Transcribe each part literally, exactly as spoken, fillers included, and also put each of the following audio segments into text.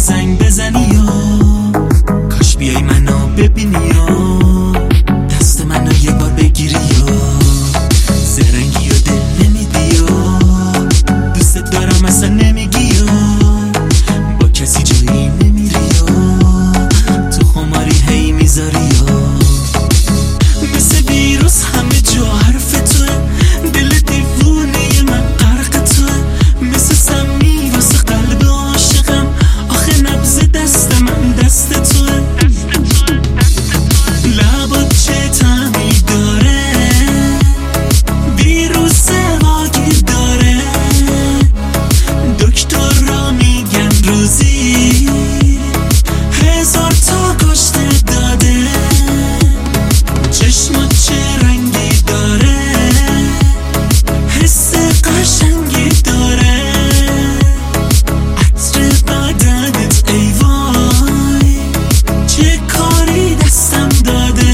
زنگ بزنی یا کاش بیای منو ببینی یا دست منو یه بار بگیری یا زرنگی و دل نمیدی یا دوست دارم اصلا نمیگی یا با کسی جایی نمیری یا تو خماری هی میذاری یا مثل ویروس همه جا حرف توه دل دیوونه من غرق توه مثل سمی واسه قلب عاشقم آخه نبض دست من دست توه لبات چه طعمی داره ویروس واگیر داره دکتر را میگن روزی هزار تا کشته داده چشمات چه رنگی داره حس قشنگی داره عطر بدنت ای وای چه کاری دستم داده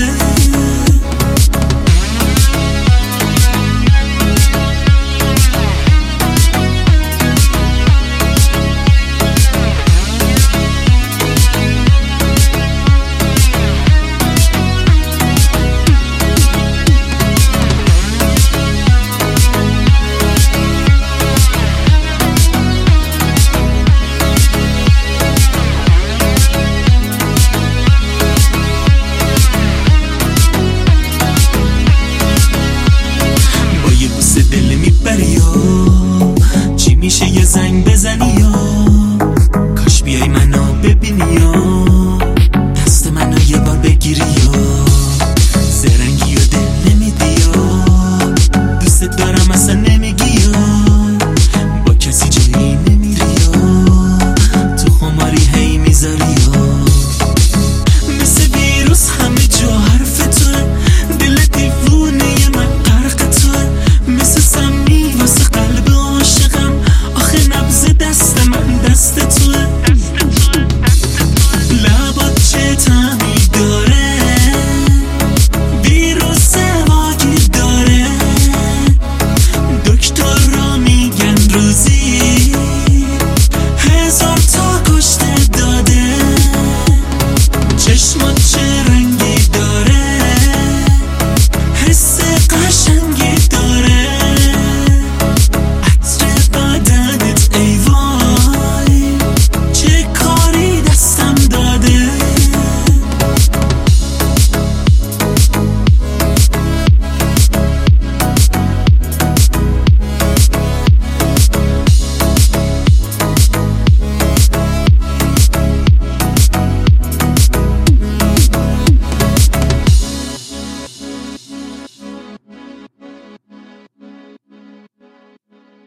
با یه بوسه دل میبری یا چی میشه یه زنگ بزنی یا